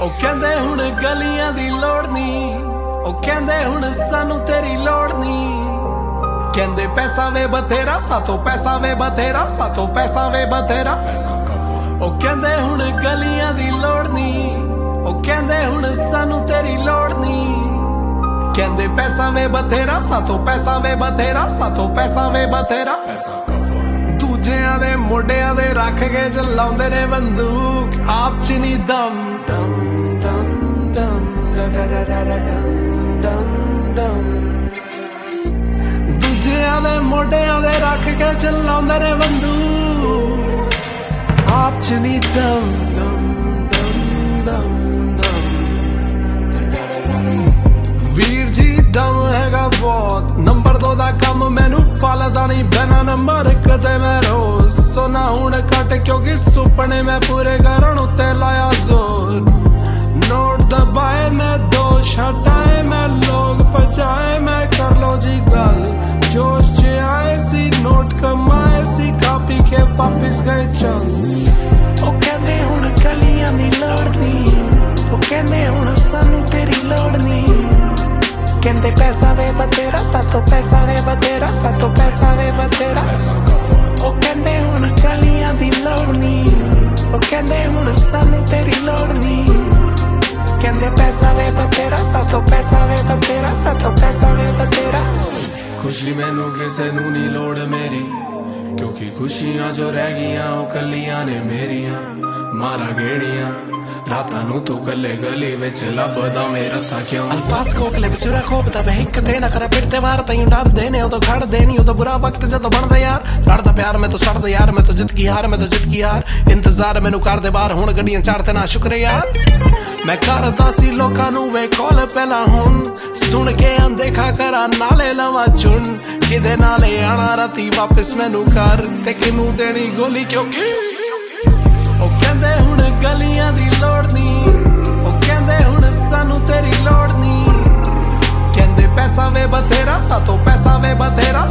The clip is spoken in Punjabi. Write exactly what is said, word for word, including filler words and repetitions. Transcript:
ਉਹ ਕਹਿੰਦੇ ਹੁਣ ਗਲੀਆਂ ਦੀ ਲੋੜ ਨਹੀਂ, ਉਹ ਕਹਿੰਦੇ ਹੁਣ ਸਾਨੂੰ ਤੇਰੀ ਲੋੜ ਨਹੀਂ। ਕਹਿੰਦੇ ਪੈਸਾ ਵੇ ਬਥੇਰਾ ਸਾਤੋਂ, ਪੈਸਾ ਵੇ ਬਥੇਰਾ ਸਾਤੋਂ, ਪੈਸਾ ਵੇ ਬਥੇਰਾ। ਉਹ ਕਹਿੰਦੇ ਹੁਣ ਗਲੀਆਂ ਦੀ ਲੋੜ ਨਹੀਂ, ਉਹ ਕਹਿੰਦੇ ਹੁਣ ਸਾਨੂੰ ਤੇਰੀ ਲੋੜ ਨਹੀਂ। ਕਹਿੰਦੇ ਪੈਸਾ ਵੇ ਬਥੇਰਾ ਸਾਤੋਂ, ਪੈਸਾ ਵੇ ਬਥੇਰਾ ਸਾਤੋਂ, ਪੈਸਾ ਵੇ ਬਥੇਰਾ। ਦੂਜਿਆਂ ਦੇ ਮੋਢਿਆਂ ਦੇ ਰੱਖ ਕੇ ਚਲਾਉਂਦੇ ਨੇ ਬੰਦੂਕ, ਆਪ ਚ ਨੀ ਦਮ। ਦਮ ਦਮ ਦਮ ਦਮ ਦਮ। ਦੂਜਿਆਂ ਦੇ ਮੋਢਿਆਂ ਦੇ ਰੱਖ ਕੇ ਚਲਾਉਂਦੇ ਨੇ ਬੰਦੂਕ, ਆਪ ਚ ਨੀ ਦਮ। ਦਮ ਦਮ ਦਮ ਦਮ। ਵੀਰ ਜੀ ਦਮ ਹੈਗਾ ਬਹੁਤ, ਨੰਬਰ ਦੋ ਦਾ ਕੰਮ ਮੈਨੂੰ ਫਲਦਾ ਨਹੀਂ, ਬਿਨਾ ਨੰਬਰ ਇੱਕ ਤੇ ਮੈਂ ਰੋਜ਼ ਸੋਨਾ ਹੁਣ ਘੱਟ, ਕਿਉਂਕਿ ਸੁਪਨੇ ਮੈਂ ਪੂਰੇ ਕਰਨ ਉੱਤੇ ਲਾਇਆ ਜ਼ੋਰ। ਨੋਟ ਦਬਾਏ ਮੈਂ ਦੋਸ਼ ਹਟਾਏ, ਮੈਂ ਲੋਕ ਪਹੁੰਚਾਏ, ਮੈਂ ਕਰ ਲੋ ਜੀ ਗੱਲ ਜੋਸ਼ ਚ ਆਏ ਸੀ, ਨੋਟ ਕਮਾਏ ਸੀ, ਕਾਪੀ ਕੇ ਵਾਪਿਸ ਗਏ ਚਲ। ਉਹ ਕਹਿੰਦੇ ਹੁਣ ਗਲੀਆਂ ਦੀ ਲੋੜ ਨਹੀਂ, ਉਹ ਕਹਿੰਦੇ ਹੁਣ ਸਾਨੂੰ ਤੇਰੀ ਲੋੜ ਨਹੀਂ। ਕਹਿੰਦੇ ਪੈਸਾ ਵੇ ਬਥੇਰਾ ਸਾਤੋਂ, ਪੈਸਾ ਵੇ ਬਥੇਰਾ ਸਾਤੋਂ, ਪੈਸਾ ਵੇ ਬਥੇਰਾ। ਉਹ ਕਹਿੰਦੇ ਹੁਣ ਗਲੀਆਂ ਦੀ ਲੋੜ ਨਹੀਂ, ਉਹ ਕਹਿੰਦੇ ਹੁਣ ਸਾਨੂੰ ਤੇਰੀ ਲੋੜ ਨਹੀਂ। ਕਹਿੰਦੇ ਪੈਸਾ ਵੇ ਬਥੇਰਾ ਸਾਤੋਂ, ਪੈਸਾ ਵੇ ਬਥੇਰਾ ਸਾਤੋਂ, ਪੈਸਾ ਵੇ ਬਥੇਰਾ। ਖੁਸ਼ੀ ਮੈਨੂੰ ਕਿਸੇ ਨੂੰ ਨਹੀਂ ਲੋੜ ਮੇਰੀ, ਕਿਉਂਕਿ ਖੁਸ਼ੀਆਂ ਜੋ ਰਹਿ ਗਈਆਂ ਉਹ ਕੱਲੀਆਂ ਨੇ ਮੇਰੀਆਂ। ਮਾਰਾ ਗੇੜੀਆਂ ਰਾਤਾਂ ਨੂੰ ਤੂੰ ਕੱਲੇ ਗਲੀ ਵਿੱਚ ਲੱਭਦਾ ਮੇਰਾ ਰਸਤਾ ਕਿਉਂ। ਅਲਫਾਜ਼ ਕੋਕਲੇ ਵਿੱਚ ਰਾ ਖੋਪਦਾ ਵੇ ਇੱਕ ਤੇ ਨਾ ਕਰਾ ਫਿਰ ਤੇ ਵਾਰ ਤੈਨੂੰ ਡਰਦੇ ਨੇ, ਉਦੋਂ ਖੜਦੇ ਨਹੀਂ ਉਦੋਂ ਬੁਰਾ ਵਕਤ ਜਦੋਂ ਬਣਦਾ ਯਾਰ। ਲੜਦਾ ਪਿਆਰ ਮੈਂ ਤੂੰ ਸੜਦਾ ਯਾਰ, ਮੈਂ ਤੂੰ ਜਿੱਤ ਕੀ ਹਾਰ, ਮੈਂ ਤੂੰ ਜਿੱਤ ਕੀ ਹਾਰ। ਇੰਤਜ਼ਾਰ ਮੈਨੂੰ ਕਰਦੇ ਬਾਹਰ ਹੁਣ ਗੱਡੀਆਂ ਚੜ੍ਹਦੇ ਨਾ ਸ਼ੁਕਰ ਯਾਰ। ਮੈਂ ਕਰਦਾ ਸੀ ਲੋਕਾਂ ਨੂੰ ਵੇ ਕਾਲ ਪਹਿਲਾਂ, ਹੁਣ ਸੁਣ ਕੇ ਅਣਦੇਖਾ ਕਰਾਂ ਨਾਲੇ ਲਵਾਂ ਚੁਣ। ਕਿਦੇ ਨਾਲੇ ਆਣਾ ਰਾਤੀ ਵਾਪਿਸ ਮੈਨੂੰ ਕਰ, ਤੇ ਕਿਨੂੰ ਦੇਣੀ ਗੋਲੀ ਕਿਉਂਕਿ। ਉਹ ਕਹਿੰਦੇ ਹੁਣ ਗਲੀਆਂ ਦੀ ਲੋੜ ਨਹੀਂ, ਉਹ ਕਹਿੰਦੇ ਹੁਣ ਸਾਨੂੰ ਤੇਰੀ ਲੋੜ ਨਹੀਂ। ਕਹਿੰਦੇ ਪੈਸਾ ਵੇ ਬਥੇਰਾ ਸਾਤੋਂ, ਪੈਸਾ ਵੇ ਬਥੇਰਾ